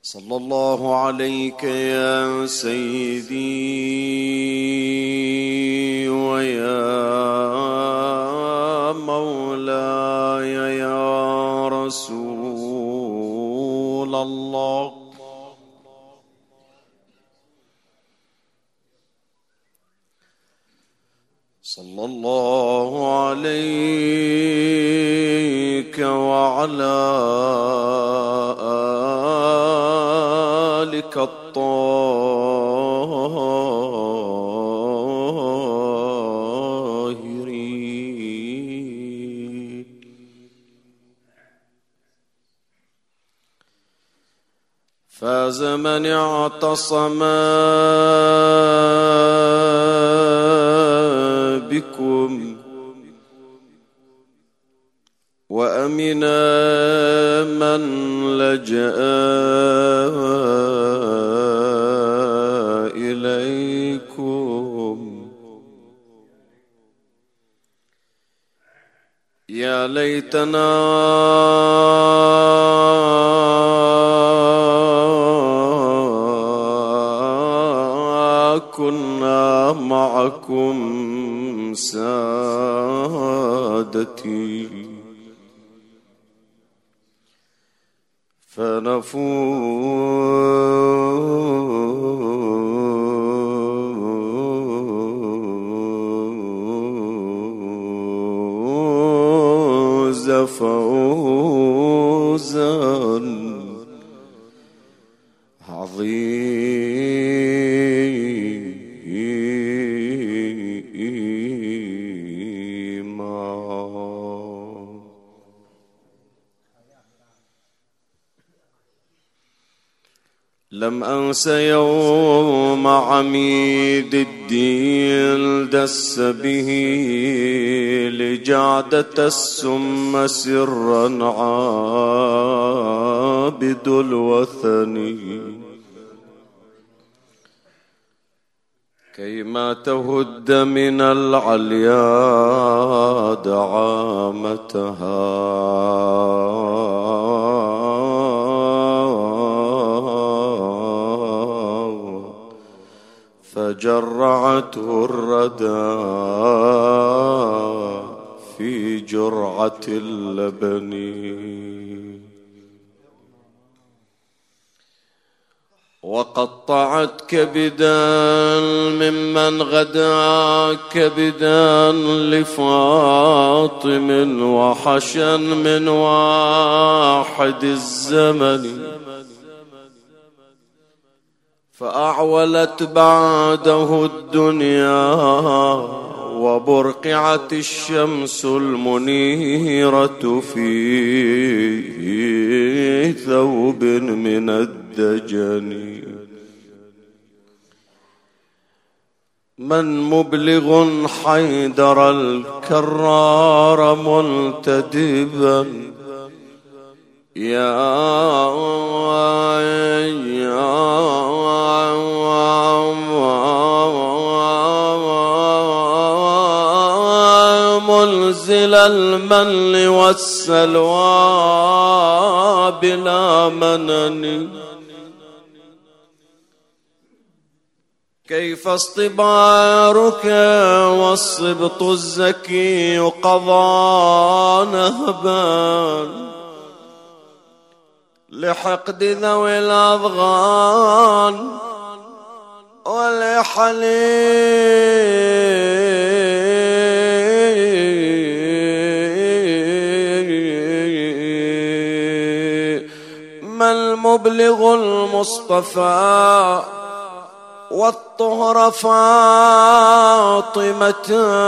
صلى الله عليك يا سيدي ويا مولاي يا رسول الله. صلى الله عليك وعلى آلك الطاهرين. فاز من اعتصم بكم وأمنا من لجأ إليكم. يا ليتنا كنا معكم سادتي فنفوز فوزا عظيما. لم أنس يوم عميد الدين دس به لجعدة السم سرا عابد الوثن كيما تهد من العليا دعامتها فجرعته الردى في جرعة اللبن. وقطعت كبدا ممن غدا كبدا لفاطم وحشا من واحد الزمن فأعولت بعده الدنيا وبرقعت الشمس المنيرة في ثوب من الدجن. من مبلغ حيدر الكرار منتدبا منزل المن والسلوى بلا منن. كيف اصطبارك والصبط الزكي قضى نهبا لحقد ذوي الأضغان ما المبلغ المصطفى والطهر فاطمة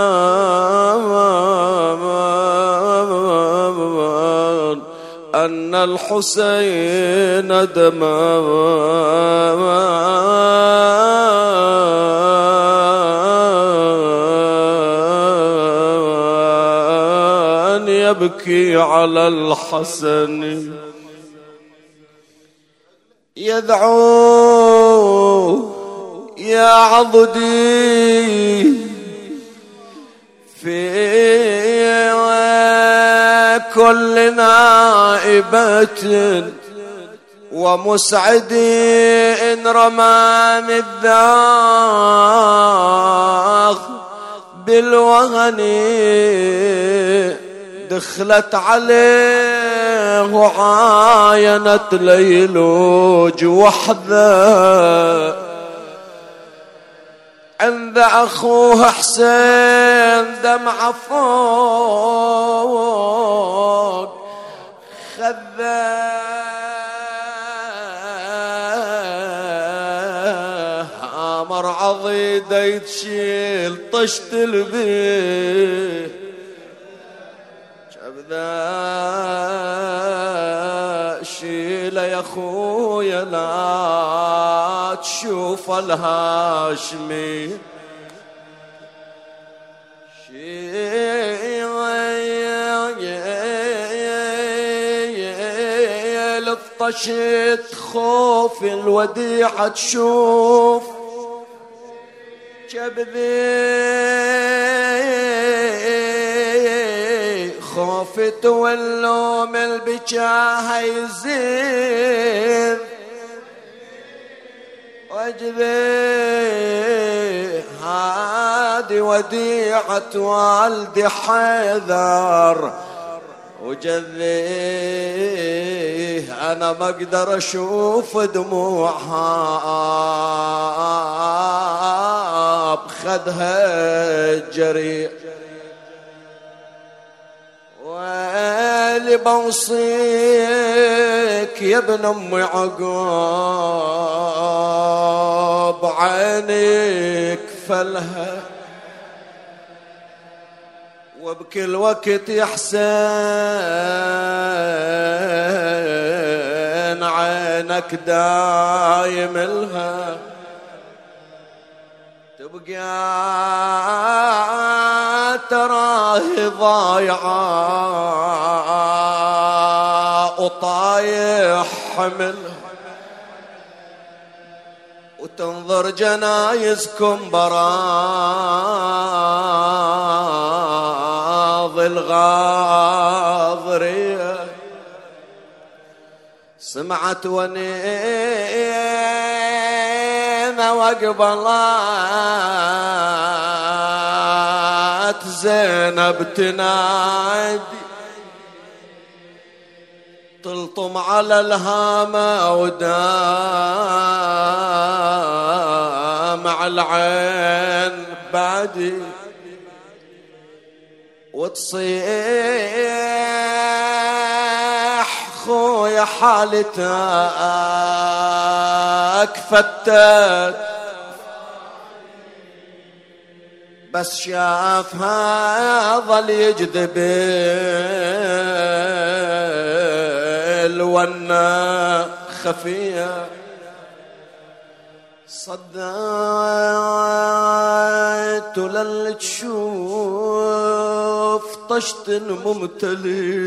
أن الحسين دمان يبكي على الحسن يدعو يا عضدي في كل نائبة ومسعدي إن رماني الداغ بالوهن دخلت عليه وعاينت ليلوج وحده عند أخوه حسين دمع فوق خذه أمر عضيده يتشيل طشت البيه شبذا شيله يا خويا لا تشوف الهاشمي شيل طشت خوف الوديعة تشوف شبذي خوفت واللوم البكاء يزيد وجذي هادي وديعة والدي حيدر وجذيه أنا ما أقدر أشوف دموعها بخدها الجريح ويلي بوصيك يا ابن أمي عقاب عينيك فلها وبكل وقت يا حسين عينك دايم لها تبقى تراهي ضايعة وطايح حملها وتنظر جنايزكم براض الغاضرية سمعت ونينا وقبلات زينب تنادي تلطم على الهامة ودامع العين بعدي وتصيح خويا حالتك فتت بس شافها ظل يجذب الونا خفية صدقت للي تشوف طشت ممتلي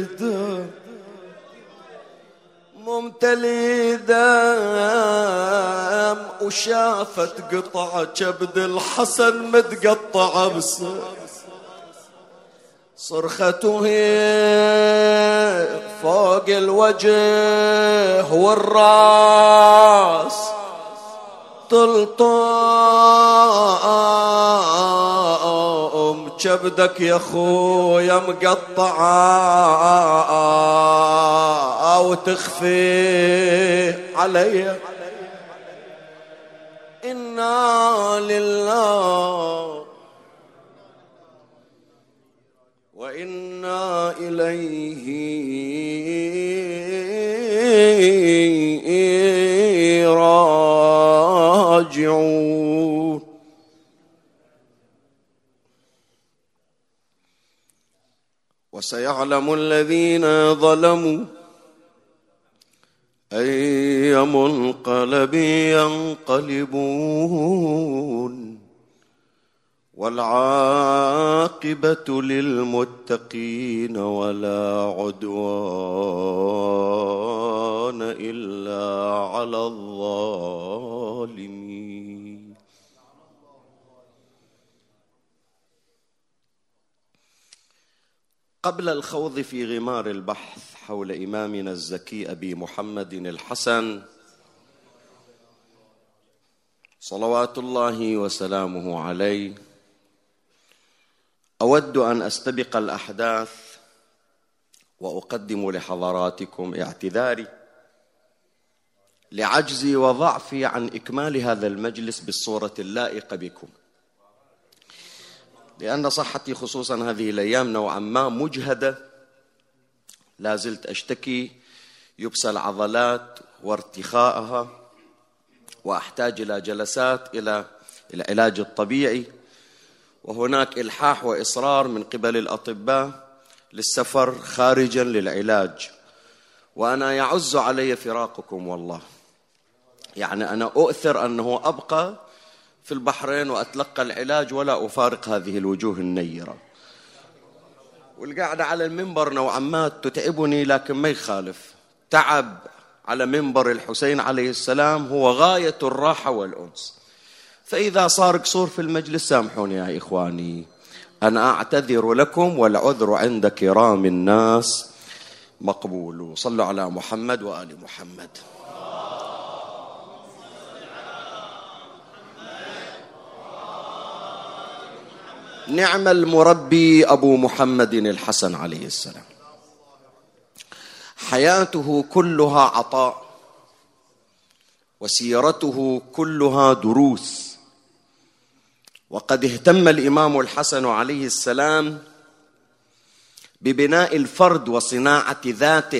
دم وشافت قطعة كبد الحسن متقطعة بسر صرخته هي فوق الوجه والراس تلطم كبدك يا خويا مقطعة وتخفي علي إنا لله وإنا إليه راجعون. وسيعلم الذين ظلموا أي منقلب ينقلبون والعاقبة للمتقين ولا عدوان إلا على الظالمين. قبل الخوض في غمار البحث حول إمامنا الزكي أبي محمد الحسن صلوات الله وسلامه عليه، أود أن أستبق الأحداث وأقدم لحضراتكم اعتذاري لعجزي وضعفي عن إكمال هذا المجلس بالصورة اللائقة بكم، لأن صحتي خصوصا هذه الأيام نوعا ما مجهدة، لا زلت أشتكي يبس العضلات وارتخاءها، وأحتاج إلى جلسات إلى العلاج الطبيعي، وهناك إلحاح وإصرار من قبل الأطباء للسفر خارجا للعلاج، وأنا يعز علي فراقكم والله. يعني أنا أؤثر أنه أبقى في البحرين وأتلقى العلاج ولا أفارق هذه الوجوه النيرة، والقعدة على المنبر نوعا ما تتعبني، لكن ما يخالف، تعب على منبر الحسين عليه السلام هو غاية الراحة والأنس. فإذا صار قصور في المجلس سامحوني يا إخواني، أنا أعتذر لكم، والعذر عند كرام الناس مقبول. صلوا على محمد وآل محمد. نعم المربي أبو محمد الحسن عليه السلام، حياته كلها عطاء، وسيرته كلها دروس. وقد اهتم الإمام الحسن عليه السلام ببناء الفرد وصناعة ذاته،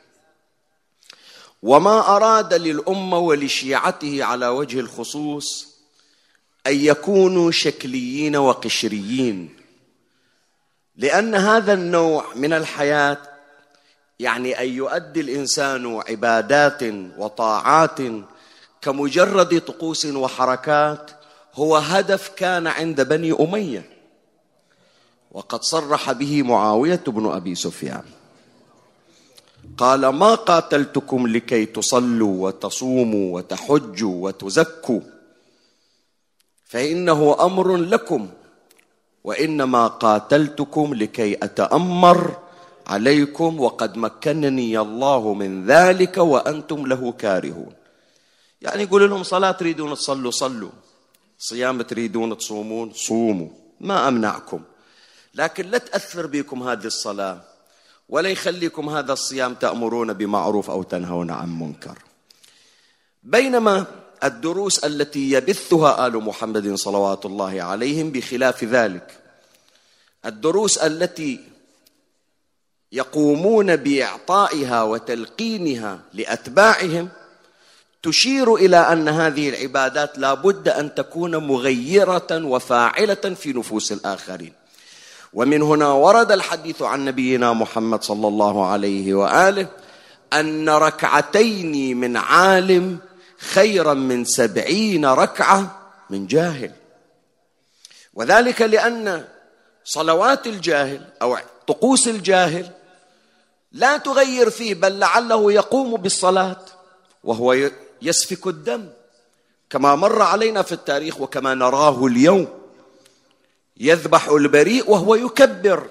وما أراد للأمة ولشيعته على وجه الخصوص أن يكونوا شكليين وقشريين، لأن هذا النوع من الحياة يعني أن يؤدي الإنسان عبادات وطاعات كمجرد طقوس وحركات هو هدف كان عند بني أمية، وقد صرح به معاوية بن أبي سفيان، قال: ما قاتلتكم لكي تصلوا وتصوموا وتحجوا وتزكوا، فإنه أمر لكم، وإنما قاتلتكم لكي أتأمر عليكم، وقد مكنني الله من ذلك وأنتم له كارهون. يعني يقول لهم صلاة تريدون تصلوا صلوا، صيام تريدون تصومون صوموا، ما أمنعكم، لكن لا تأثر بكم هذه الصلاة، ولا يخليكم هذا الصيام تأمرون بمعروف أو تنهون عن منكر. بينما الدروس التي يبثها آل محمد صلوات الله عليهم بخلاف ذلك، الدروس التي يقومون بإعطائها وتلقينها لأتباعهم تشير إلى أن هذه العبادات لا بد أن تكون مغيرة وفاعلة في نفوس الآخرين. ومن هنا ورد الحديث عن نبينا محمد صلى الله عليه وآله أن ركعتين من عالم خيرا من 70 ركعة من جاهل، وذلك لأن صلوات الجاهل أو طقوس الجاهل لا تغير فيه، بل لعله يقوم بالصلاة وهو يسفك الدم كما مر علينا في التاريخ وكما نراه اليوم، يذبح البريء وهو يكبر.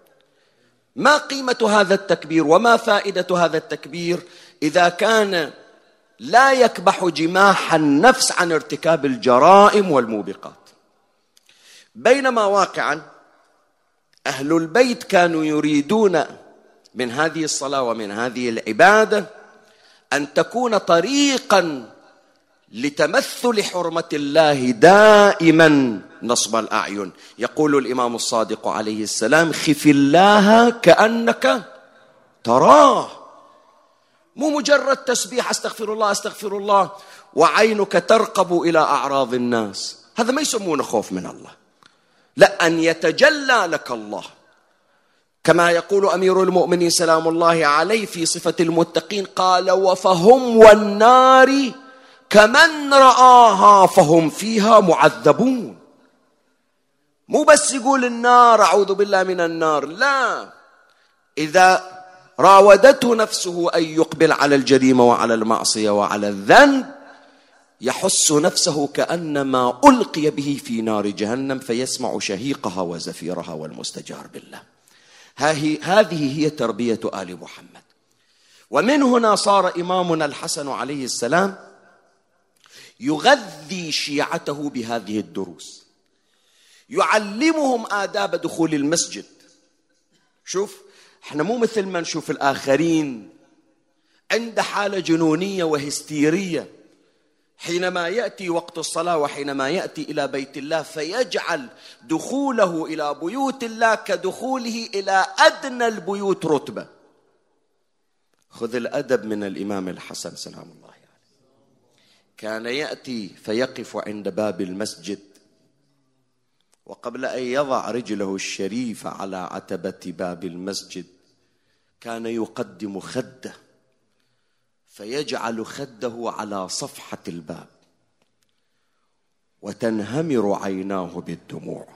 ما قيمة هذا التكبير وما فائدة هذا التكبير إذا كان لا يكبح جماح النفس عن ارتكاب الجرائم والموبقات؟ بينما واقعا أهل البيت كانوا يريدون من هذه الصلاة ومن هذه العبادة أن تكون طريقا لتمثل حرمة الله دائما نصب الأعين. يقول الإمام الصادق عليه السلام: خف الله كأنك تراه، مو مجرد تسبيح استغفر الله استغفر الله وعينك ترقب إلى أعراض الناس، هذا ما يسمونه خوف من الله، لا، أن يتجلى لك الله، كما يقول أمير المؤمنين سلام الله عليه في صفة المتقين، قال: وفهم والنار كمن رآها فهم فيها معذبون. مو بس يقول النار أعوذ بالله من النار، لا، إذا راودته نفسه أن يقبل على الجريمة وعلى المعصية وعلى الذنب يحس نفسه كأنما ألقي به في نار جهنم فيسمع شهيقها وزفيرها والمستجار بالله. هذه هي تربية آل محمد. ومن هنا صار إمامنا الحسن عليه السلام يغذي شيعته بهذه الدروس، يعلمهم آداب دخول المسجد. شوف، احنا مو مثل ما نشوف الآخرين عند حالة جنونية وهستيرية حينما يأتي وقت الصلاة وحينما يأتي إلى بيت الله فيجعل دخوله إلى بيوت الله كدخوله إلى أدنى البيوت رتبة. خذ الأدب من الإمام الحسن سلام الله عليه، كان يأتي فيقف عند باب المسجد، وقبل أن يضع رجله الشريفة على عتبة باب المسجد كان يقدم خده، فيجعل خده على صفحة الباب وتنهمر عيناه بالدموع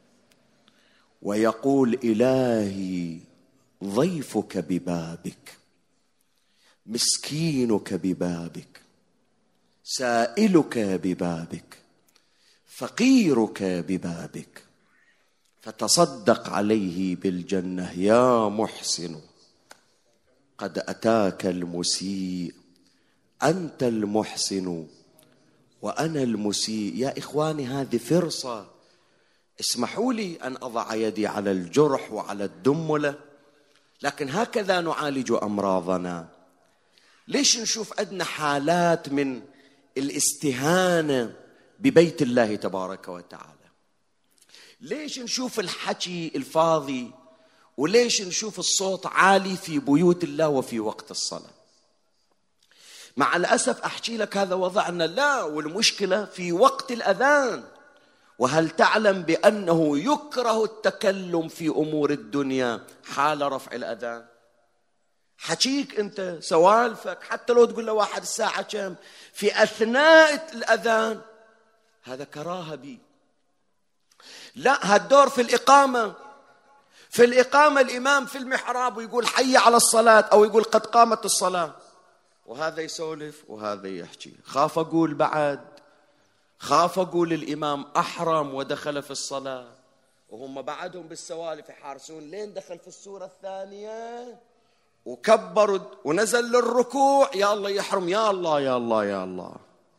ويقول: إلهي ضيفك ببابك، مسكينك ببابك، سائلك ببابك، فقيرك ببابك، فتصدق عليه بالجنة يا محسن، قد أتاك المسيء، أنت المحسن وأنا المسيء. يا إخواني، هذه فرصة، اسمحوا لي أن أضع يدي على الجرح وعلى الدملة، لكن هكذا نعالج أمراضنا. ليش نشوف عندنا حالات من الاستهانة ببيت الله تبارك وتعالى؟ ليش نشوف الحكي الفاضي؟ وليش نشوف الصوت عالي في بيوت الله وفي وقت الصلاة؟ مع الأسف أحكي لك هذا وضعنا. لا، والمشكلة في وقت الأذان. وهل تعلم بأنه يكره التكلم في أمور الدنيا حال رفع الأذان؟ حكيك أنت سوالفك، حتى لو تقول له واحد الساعة كم في أثناء الأذان، هذا كراهة بي. لا، هالدور في الإقامة. في الإقامة الإمام في المحراب ويقول حي على الصلاة أو يقول قد قامت الصلاة، وهذا يسولف وهذا يحكي. خاف أقول بعد، خاف أقول الإمام أحرم ودخل في الصلاة، وهم بعدهم بالسوالف يحارسون لين دخل في السورة الثانية وكبر ونزل للركوع، يا الله يحرم، يا الله يا الله يا الله.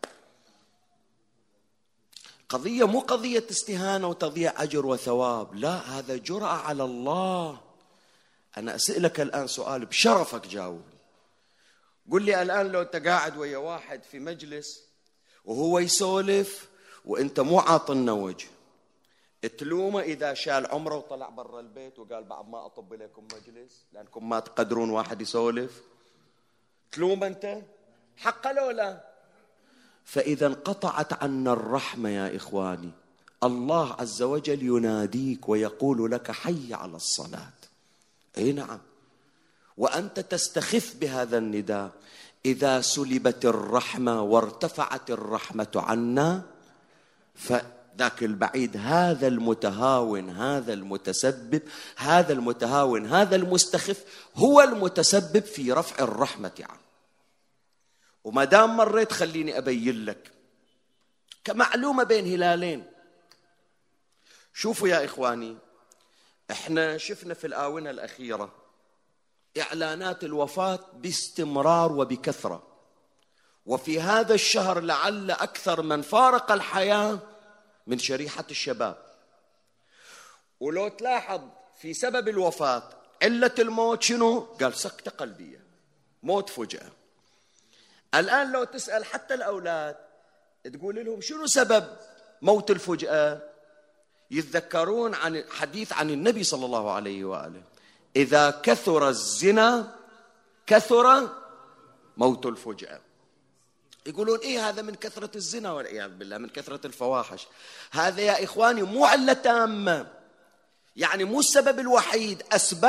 قضية مو قضية استهانة وتضييع أجر وثواب، لا، هذا جرأة على الله. أنا أسألك الآن سؤال بشرفك جاوب. قل لي الآن لو أنت قاعد ويا واحد في مجلس وهو يسولف وأنت مو عاطلنا وجه، تلومه إذا شال عمره وطلع برا البيت وقال بعد ما أطب لكم مجلس لأنكم ما تقدرون واحد يسولف؟ تلومه أنت؟ حق لو لا؟ فإذا انقطعت عنا الرحمة يا إخواني، الله عز وجل يناديك ويقول لك حي على الصلاة. أي نعم، وأنت تستخف بهذا النداء. إذا سلبت الرحمة وارتفعت الرحمة عنا، فذاك البعيد، هذا المتهاون، هذا المتسبب، هذا المتهاون، هذا المستخف هو المتسبب في رفع الرحمة عنه. وما دام مريت خليني أبين لك كمعلومة بين هلالين. شوفوا يا إخواني، احنا شفنا في الآونة الأخيرة إعلانات الوفاة باستمرار وبكثرة، وفي هذا الشهر لعل أكثر من فارق الحياة من شريحة الشباب. ولو تلاحظ في سبب الوفاة علة الموت شنو؟ قال سكتة قلبية، موت فجأة. الآن لو تسأل حتى الأولاد تقول لهم شنو سبب موت الفجأة، يتذكرون عن حديث عن النبي صلى الله عليه وآله: إذا كثر الزنا كثر موت الفجأة. يقولون إيه هذا من كثرة الزنا والعياذ بالله، من كثرة الفواحش. هذا يا إخواني مو علة تامة، يعني مو السبب الوحيد،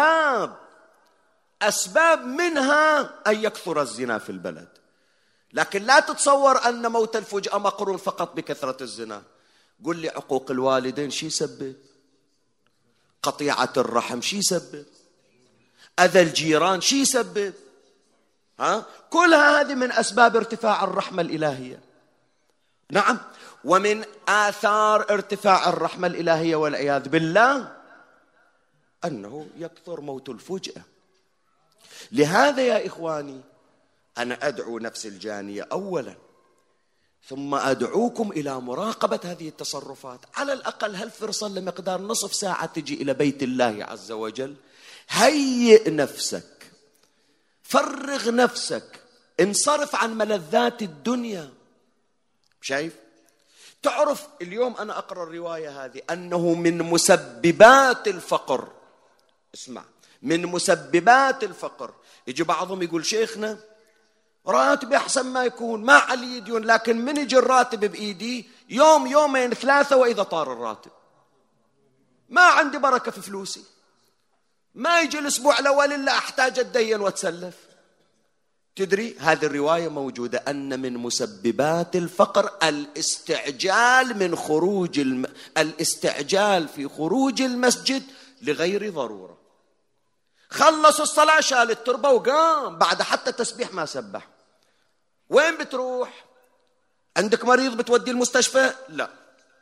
أسباب منها أن يكثر الزنا في البلد. لكن لا تتصور أن موت الفجأة مقرون فقط بكثرة الزنا. قل لي عقوق الوالدين شي يسبب؟ قطيعة الرحم شي يسبب؟ أذى الجيران شي يسبب؟ كلها هذه من أسباب ارتفاع الرحمة الإلهية. نعم، ومن آثار ارتفاع الرحمة الإلهية والعياذ بالله أنه يكثر موت الفجأة. لهذا يا إخواني أنا أدعو نفسي الجانية أولا، ثم أدعوكم إلى مراقبة هذه التصرفات. على الأقل هالفرصة لمقدار نصف ساعة تجي إلى بيت الله عز وجل، هيئ نفسك، فرغ نفسك، انصرف عن ملذات الدنيا. شايف؟ تعرف اليوم أنا أقرأ الرواية هذه أنه من مسببات الفقر، اسمع، من مسببات الفقر. يجي بعضهم يقول شيخنا راتب أحسن ما يكون، ما علي ديون، لكن من يجي الراتب بإيدي يوم يومين ثلاثة وإذا طار الراتب، ما عندي بركة في فلوسي، ما يجي الأسبوع الأول إلا أحتاج أتدين وأتسلف. تدري هذه الرواية موجودة أن من مسببات الفقر الاستعجال من خروج الاستعجال في خروج المسجد لغير ضرورة. خلص الصلاة شال التربة وقام، بعد حتى تسبيح ما سبح. وين بتروح؟ عندك مريض بتودي المستشفى؟ لا.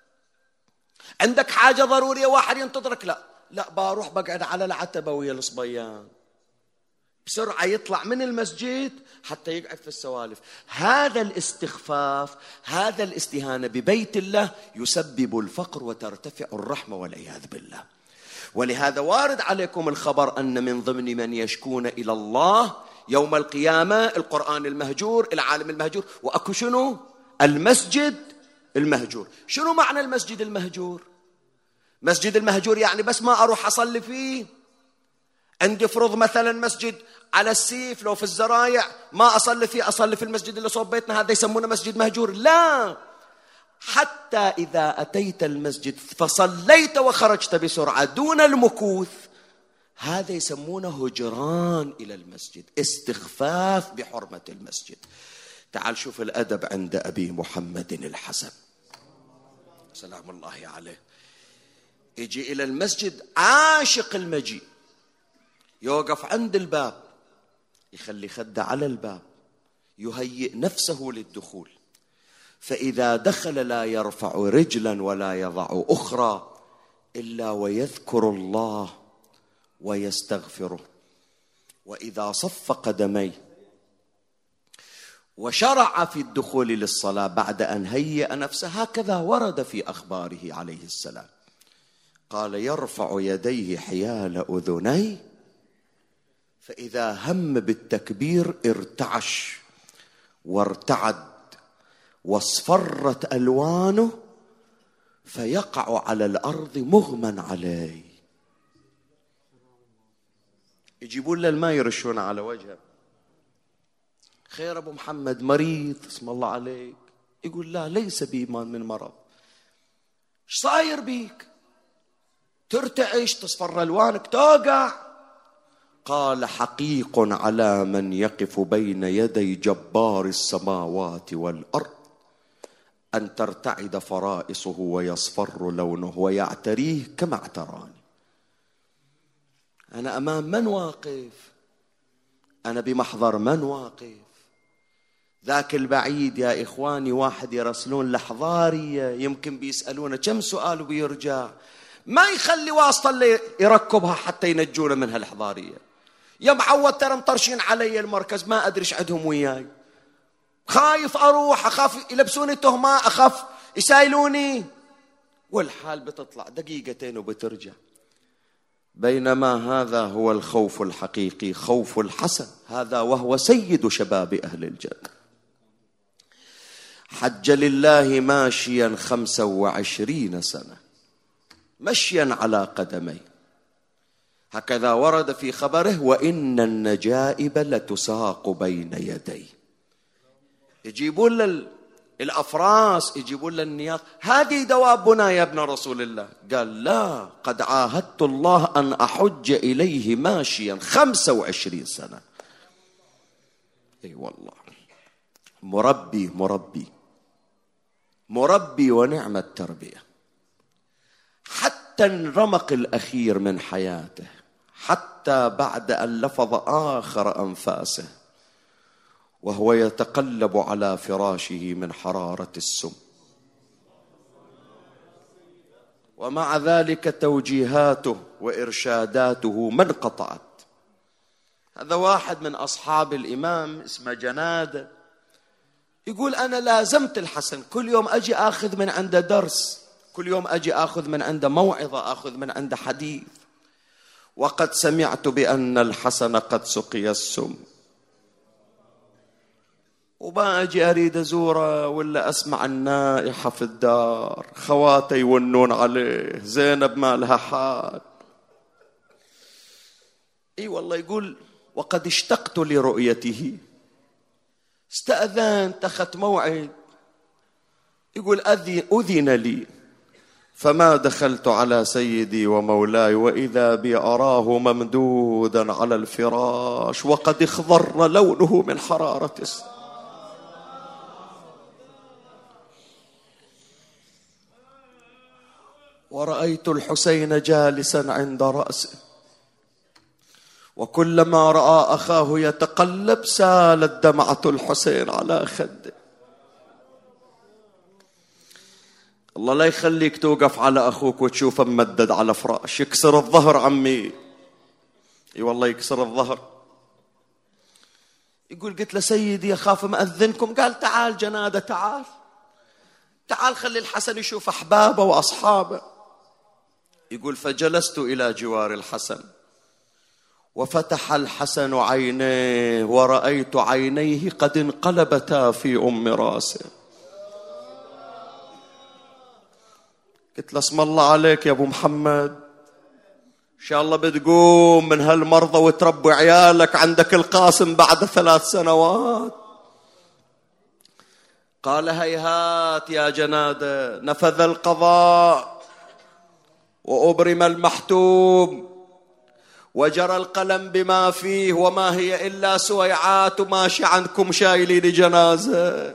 عندك حاجة ضرورية واحد ينتظرك؟ لا بروح بقعد على العتبة ويا الصبيان. بسرعة يطلع من المسجد حتى يقعد في السوالف. هذا الاستخفاف، هذا الاستهانة ببيت الله يسبب الفقر وترتفع الرحمة والعياذ بالله. ولهذا وارد عليكم الخبر أن من ضمن من يشكون إلى الله يوم القيامة القرآن المهجور، العالم المهجور، وأكو شنو؟ المسجد المهجور. شنو معنى المسجد المهجور؟ مسجد المهجور يعني بس ما أروح أصلي فيه. عندي فرض مثلا مسجد على السيف لو في الزرايع ما أصلي فيه، أصلي في المسجد اللي صوب بيتنا، هذا يسمونه مسجد مهجور؟ لا، حتى إذا أتيت المسجد فصليت وخرجت بسرعة دون المكوث، هذا يسمونه هجران إلى المسجد، استخفاف بحرمة المسجد. تعال شوف الأدب عند أبي محمد الحسن سلام الله عليه. يجي إلى المسجد عاشق المجيء، يوقف عند الباب، يخلي خده على الباب، يهيئ نفسه للدخول، فإذا دخل لا يرفع رجلا ولا يضع أخرى إلا ويذكر الله ويستغفره. وإذا صف قدميه وشرع في الدخول للصلاة بعد أن هيأ نفسه، هكذا ورد في أخباره عليه السلام، قال يرفع يديه حيال أذنيه، فإذا هم بالتكبير ارتعش وارتعد واصفرت ألوانه فيقع على الأرض مغمى عليه. يجيبون له الماء يرشون على وجهه. خير أبو محمد مريض اسم الله عليك؟ يقول لا ليس بي من مرض. ايش صاير بيك؟ ترتعش، تصفر ألوانك، توقع. قال حقيق على من يقف بين يدي جبار السماوات والأرض أن ترتعد فرائصه ويصفر لونه ويعتريه كما اعتراني. أنا أمام من واقف؟ أنا بمحضر من واقف؟ ذاك البعيد يا إخواني واحد يرسلون لحضارية يمكن بيسألونه كم سؤال وبيرجع، ما يخلي واسطة اللي يركبها حتى ينجونه من هالحضارية. يا معود ترى مطرشين علي المركز، ما أدري ايش عندهم وياي، خايف أروح، أخاف يلبسوني تهمة، أخاف يسايلوني، والحال بتطلع دقيقتين وبترجع. بينما هذا هو الخوف الحقيقي، خوف الحسن، هذا وهو سيد شباب أهل الجنة. حج لله ماشيا 25 سنة، مشيا على قدميه، هكذا ورد في خبره وإن النجائب لتساق بين يديه. يجيبون الأفراس، يجيبون للنياط، هذه دوابنا يا ابن رسول الله. قال لا، قد عاهدت الله أن أحج إليه ماشيا 25 سنة. أي والله، مربي مربي مربي ونعم التربية. حتى الرمق الأخير من حياته، حتى بعد أن لفظ آخر أنفاسه وهو يتقلب على فراشه من حرارة السم، ومع ذلك توجيهاته وإرشاداته ما انقطعت. هذا واحد من أصحاب الإمام اسمه جنادة، يقول أنا لازمت الحسن، كل يوم أجي أخذ من عنده درس، كل يوم أجي أخذ من عنده موعظة، أخذ من عنده حديث. وقد سمعت بأن الحسن قد سقي السم، وما أجي أريد أزوره ولا أسمع النائحة في الدار، خواته يونون عليه، زينب ما لها حال. إي والله، يقول وقد اشتقت لرؤيته، استأذنت، أخذت موعد، يقول أذن لي، فما دخلت على سيدي ومولاي وإذا بي أراه ممدودا على الفراش وقد اخضر لونه من حرارة السن. ورأيت الحسين جالسا عند رأسه، وكلما رأى أخاه يتقلب سالت دمعة الحسين على خده. الله لا يخليك توقف على أخوك وتشوفه ممدد على فراش، يكسر الظهر عمي، اي والله يكسر الظهر. يقول قلت له سيدي أخاف مأذنكم، قال تعال جنادة، تعال تعال خلي الحسن يشوف أحبابه وأصحابه. يقول فجلست إلى جوار الحسن، وفتح الحسن عينيه ورأيت عينيه قد انقلبتا في أم راسه. قلت له اسم الله عليك يا أبو محمد، إن شاء الله بتقوم من هالمرضى وتربي عيالك عندك القاسم بعد 3 سنوات. قال هيهات يا جنادة، نفذ القضاء وأبرم المحتوم وجرى القلم بما فيه، وما هي إلا سويعات وماشي عندكم شايلين جنازة.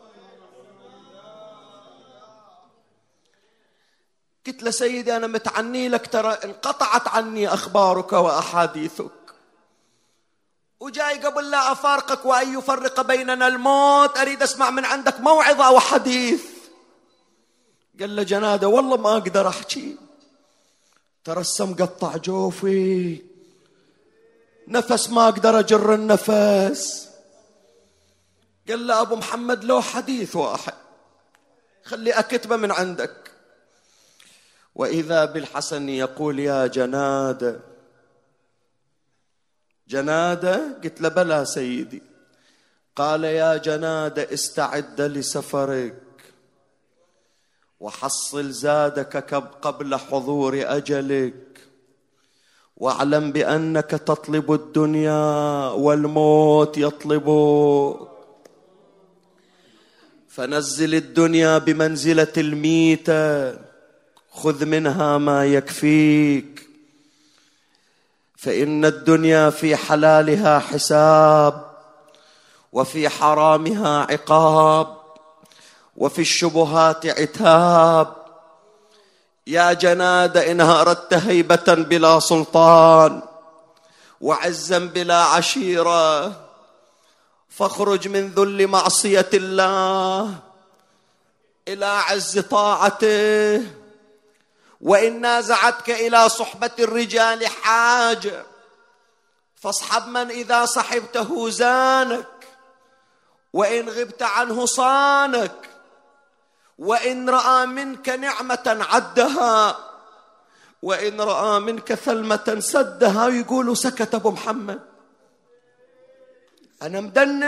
قلت له سيدي أنا متعني لك، ترى انقطعت عني أخبارك وأحاديثك، وجاي قبل لا أفارقك وأن يفرق بيننا الموت أريد أسمع من عندك موعظة وحديث. قال له جنادة والله ما أقدر أحكي، ترى السم قطع جوفي، نفس ما أقدر أجر النفس. قال له أبو محمد لو حديث واحد خلي أكتبه من عندك. وإذا بالحسن يقول يا جنادة، جنادة؟ قلت له بلى سيدي. قال يا جنادة استعد لسفرك وحصل زادك قبل حضور أجلك، واعلم بأنك تطلب الدنيا والموت يطلبك، فنزل الدنيا بمنزلة الميتة، خذ منها ما يكفيك، فإن الدنيا في حلالها حساب وفي حرامها عقاب وفي الشبهات عتاب. يا جنادة إن أردت هيبة بلا سلطان وعزا بلا عشيرة فاخرج من ذل معصية الله إلى عز طاعته، وإن نازعتك إلى صحبة الرجال حاجة فاصحب من إذا صحبته زانك، وإن غبت عنه صانك، وإن رأى منك نعمة عدها، وإن رأى منك ثلمة سدها. يقول سكت أبو محمد، أنا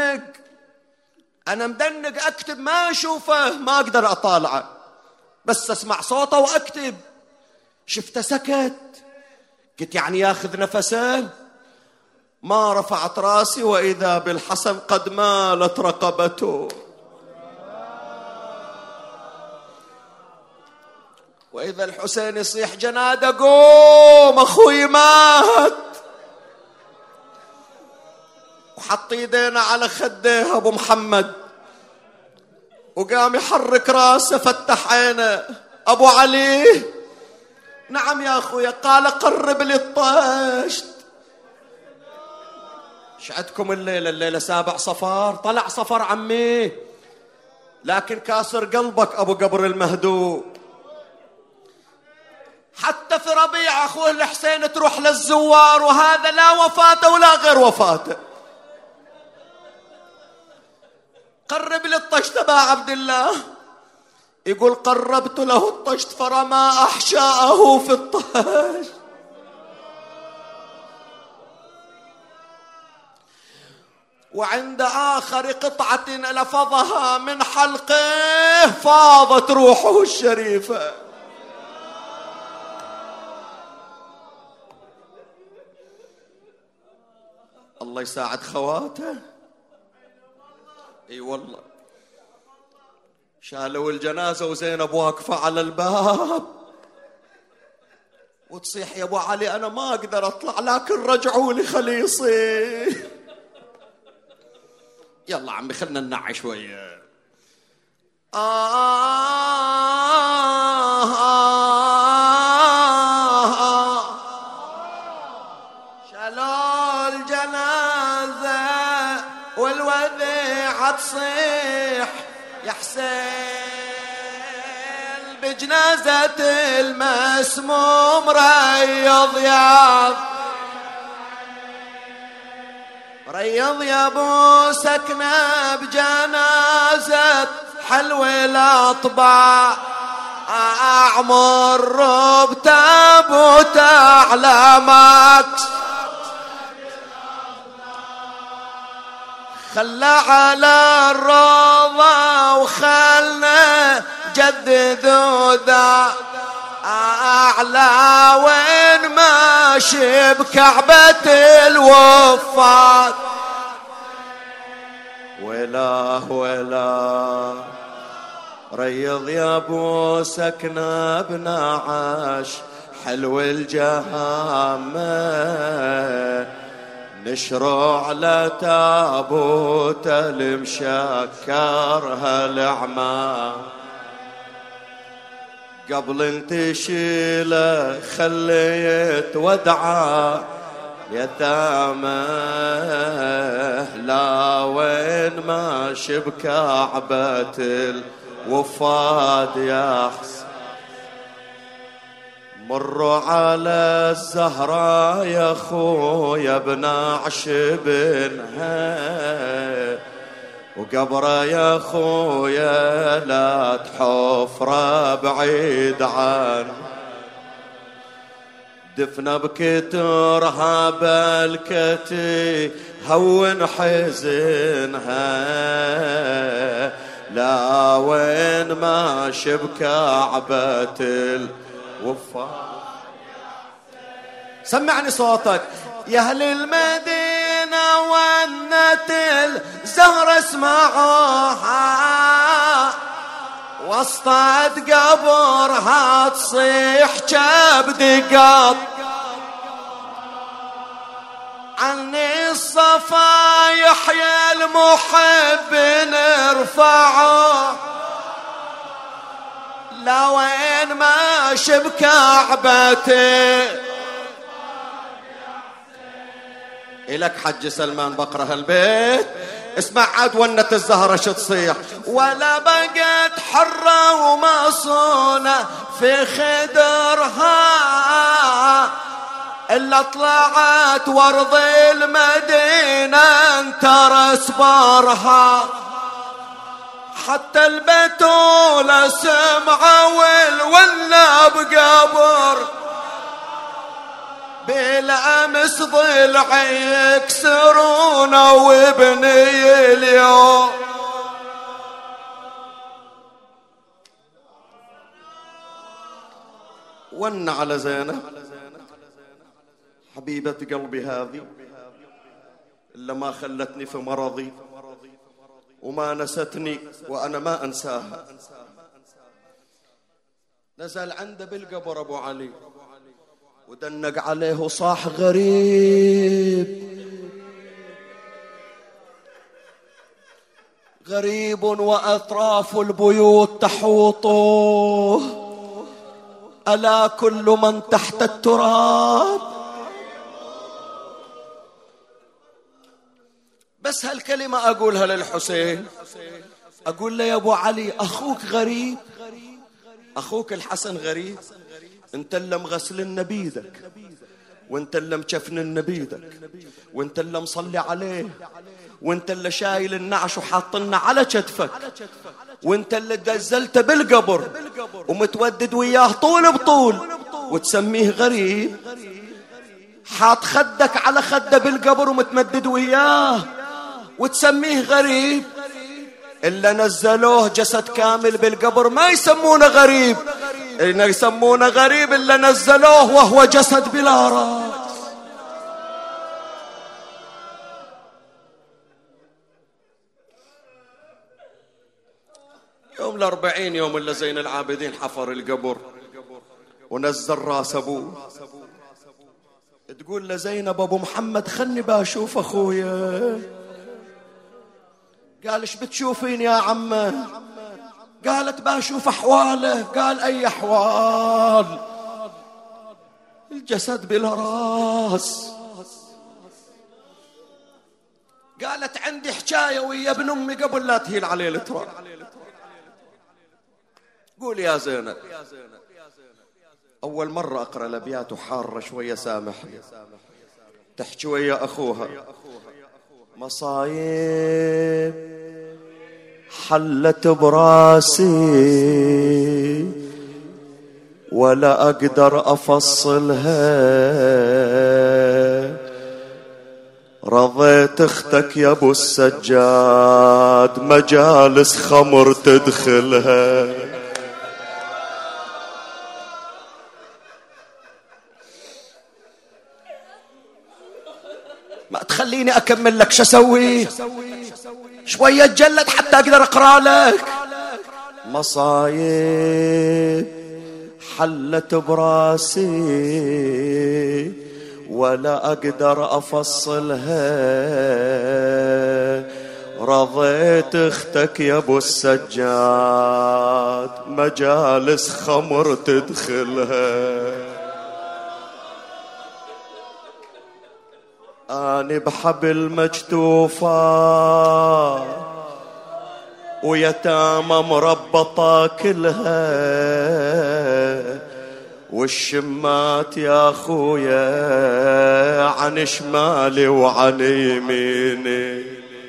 مدنق أكتب ما أشوفه، ما أقدر أطالعه، بس أسمع صوته وأكتب. شفته سكت، قلت يعني ياخذ نفسه. ما رفعت راسي وإذا بالحسن قد مالت رقبته، وإذا الحسين يصيح جنادة قوم أخوي مات، وحط يدينا على خده أبو محمد وقام يحرك راسه، فتح عينه. أبو علي نعم يا أخويا. قال قرب لي الطشت. شعدكم الليلة 7 صفار، طلع صفر عمي، لكن كاسر قلبك أبو قبر المهدو. حتى في ربيع أخوه الحسين تروح للزوار، وهذا لا وفاته ولا غير وفاته. قرب لي الطشت أبا عبد الله. يقول قربت له الطشت فرمى أحشاءه في الطشت. وعند آخر قطعة لفظها من حلقه فاضت روحه الشريفة. الله يساعد خواته. اي والله. شالوا الجنازة وزينب واقفة على الباب وتصيح يا ابو علي انا ما اقدر اطلع لكن رجعوا لي خليصي. يلا عمي خلنا ننعي شوية. شالوا الجنازة والوديعة تصيح يا حسين بجنازة المسموم ريض يا ابو سكنة بجنازة حلو الاطباع اعمر بتابوت اعلامك خلى على الروضة وخلنا جدد ذا أعلى وين ماشي بكعبة الوفات. ولا ريض يا ابو سكنة بنعاش حلو الجهامة نشروا على تابوت المشكر هالعمى قبل انتشيله خليت ودعا يتامى لا وين ماشي بكعبة الوفاد يا حسين مروا على الزهراء يا خويا بنعش بنها وقبره يا خويا لا تحفره بعيد عنه دفنا بكترها بالكتي هون حزنها لا وين ماشي بكعبة الوفاء. سمعني صوتك يا أهل المدينة ونت الزهرة اسمعوها وسط قبرها تصيح كبد قط عني الصفا يحيى المحب نرفعه لا وين ماشي بكعبته. إلك حج سلمان بقرة البيت اسمع عاد ونة الزهرة شو تصيح ولا بقت حرة ومصونة في خدرها إلا طلعت ورض المدينة انتر اسبارها حتى البتولة سمعة والولا بقبر بالأمس ضلع يكسرونه وابني اليوم ون على زينب حبيبة قلبي هذه إلا ما خلتني في مرضي وما نستني وأنا ما أنساها. نزل عنده بالقبر أبو علي ودنق عليه وصاح غريب وأطراف البيوت تحوطه ألا كل من تحت التراب. بس هالكلمة أقولها للحسين أقول له يا أبو علي أخوك غريب أخوك الحسن غريب انت اللي مغسلنا بيدك، وانت اللي مشفننا بيدك، وانت اللي مصلي عليه، وانت اللي شايل النعش وحاطلنا على كتفك، وانت اللي دزلته بالقبر ومتودد وياه طول بطول، وتسميه غريب. حاط خدك على خده بالقبر ومتمدد وياه وتسميه غريب. إلا نزلوه جسد كامل بالقبر ما يسمونه غريب، إن يسمونه غريب إلا نزلوه وهو جسد بلا راس. يوم 40 يوم إلا زين العابدين حفر القبر ونزل راس أبوه. تقول لزينب أبو محمد خلني باشوف أخويا. قال ايش بتشوفين يا عمه؟ قالت باشوف أحواله. قال أي أحوال؟ الجسد بلا راس. قالت عندي حكاية ويا ابن أمي قبل لا تهيل عليه التراب. قول يا زينب. أول مرة أقرأ الأبيات وحارة شوية سامحني. تحكي ويا أخوها مصايب حلت براسي ولا أقدر أفصلها، رضيت اختك يا ابو السجاد مجالس خمر تدخلها. ما تخليني أكمل لك، شو أسوي؟ شوية تجلد حتى أقدر أقرأ لك. مصايب حلت براسي ولا أقدر أفصلها، رضيت اختك يا ابو السجاد مجالس خمر تدخلها. أنا بحبل مجتوفة ويتامى مربطة كلها، والشمات يا أخويا عن شمالي وعن يميني.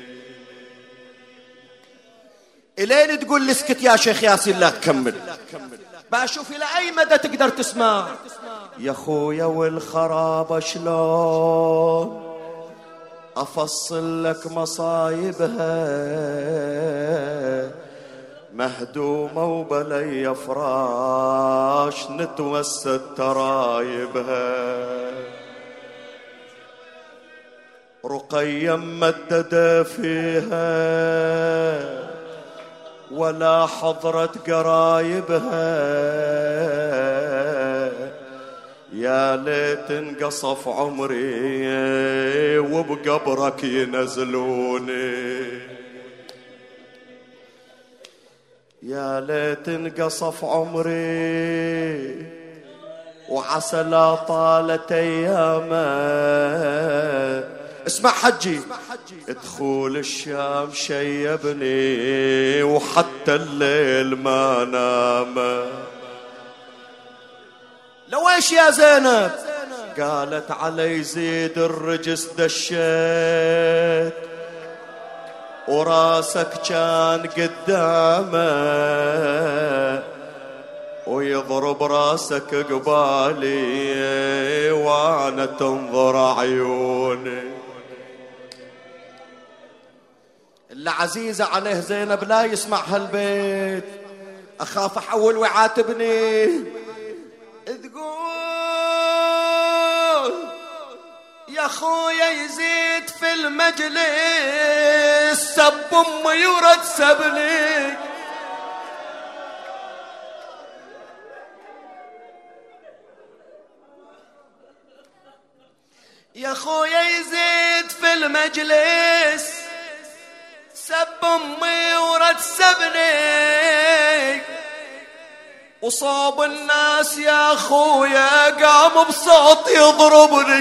إلين تقول لي اسكت يا شيخ ياسين لا تكمل، بشوف إلى أي مدى تقدر تسمع. يا أخويا والخرابة شلون أفصل لك مصايبها، مهدومة وبلي فراش نتوسد ترايبها. رقيا مدد فيها ولا حضرت قرايبها، يا ليت انقصف عمري وبقبرك ينزلوني، يا ليت انقصف عمري وعسى لا طالت ايامه. اسمع حجي، دخول الشام شيبني وحتى الليل ما نام. لو ايش يا زينب؟ قالت علي زيد الرجس دشيت وراسك كان قدامه ويضرب راسك قبالي وانا تنظر عيوني. اللي عزيزة عليه زينب لا يسمع هالبيت، أخاف أحول ويعاتبني. تقول يا خويا يزيد في المجلس سب أمي ورد سبني، يا خويا يزيد في المجلس سب أمي ورد سبني، وصاب الناس يا خويا قام بصوت يضربني.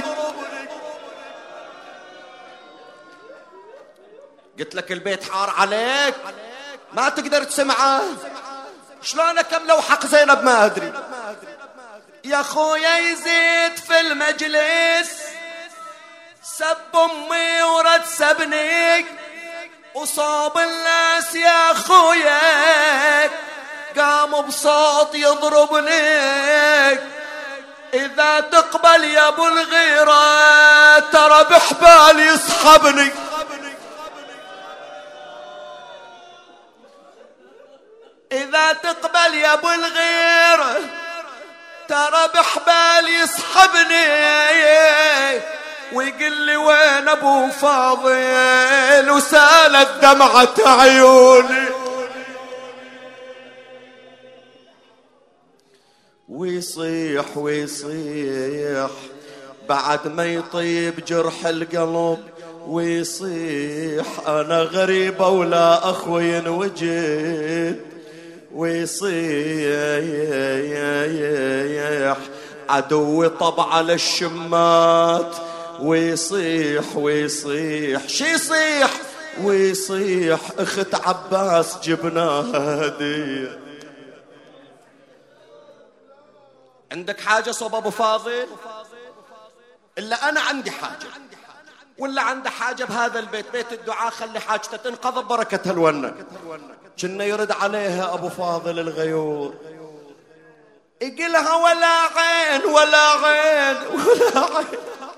قلت لك البيت حار عليك ما تقدر تسمعه، شلون أكمله وحق زينب ما أدري. يا خويا يزيد في المجلس سب امي ورد سبني وصاب الناس يا خويا قام بصوت يضربني. اذا تقبل يا ابو الغيرة ترى بحبال يسحبني. اذا تقبل يا ابو الغيرة ترى بحبال يسحبني ويقل لي وين ابو فاضل وسالت دمعة عيوني. ويصيح ويصيح بعد ما يطيب جرح القلب ويصيح انا غريبة ولا اخوي وجد. ويصيح عدوي طبع على الشمات ويصيح ويصيح شي يصيح ويصيح اخت عباس جبناها هدية. عندك حاجة صوب ابو فاضل؟ الا انا عندي حاجة ولا عنده حاجة بهذا البيت، بيت الدعاء خلي حاجته تنقضى بركة الونة. كنا يرد عليها ابو فاضل الغيور يقلها ولا عين ولا عين ولا عين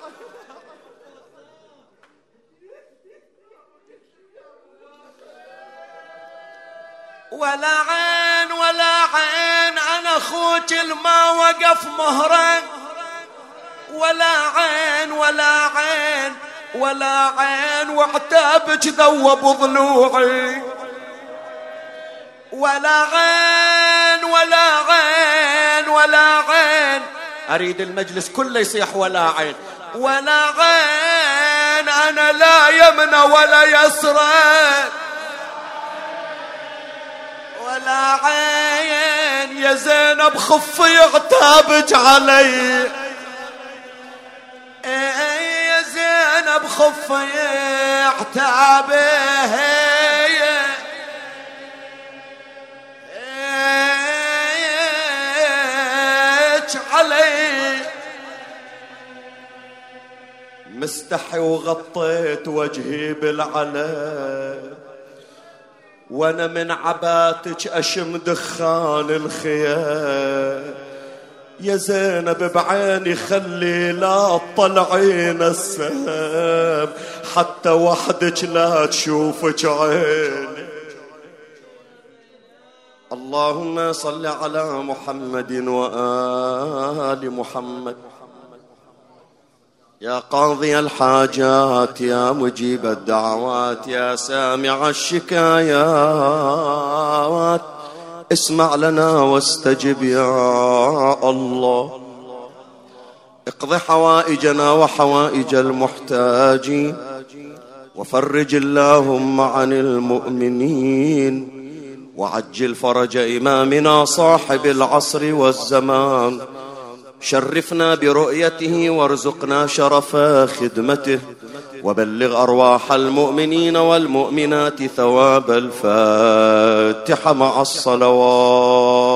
ولا عين ولا عين. انا اخوك الما وقف مهرا ولا عين ولا عين ولا عين وعتابك ذوب ضلوعي ولا عين ولا عين ولا عين. اريد المجلس كله يصيح ولا عين ولا عين. انا لا يمنى ولا يسرى ولا عين. يا زينب خفي عتابك علي يا زينب خفي عتابه علي. مستحي وغطيت وجهي بالعلا وانا من عباتك اشم دخان الخيام. يا زينب بعيني خلي لا تطلعين السهام حتى وحدك لا تشوفك عيني. اللهم صل على محمد وآل محمد. يا قاضي الحاجات يا مجيب الدعوات يا سامع الشكايات اسمع لنا واستجب يا الله. اقض حوائجنا وحوائج المحتاجين وفرج اللهم عن المؤمنين وعجل فرج إمامنا صاحب العصر والزمان. شرفنا برؤيته وارزقنا شرف خدمته وبلغ أرواح المؤمنين والمؤمنات ثواب الفاتحة مع الصلوات.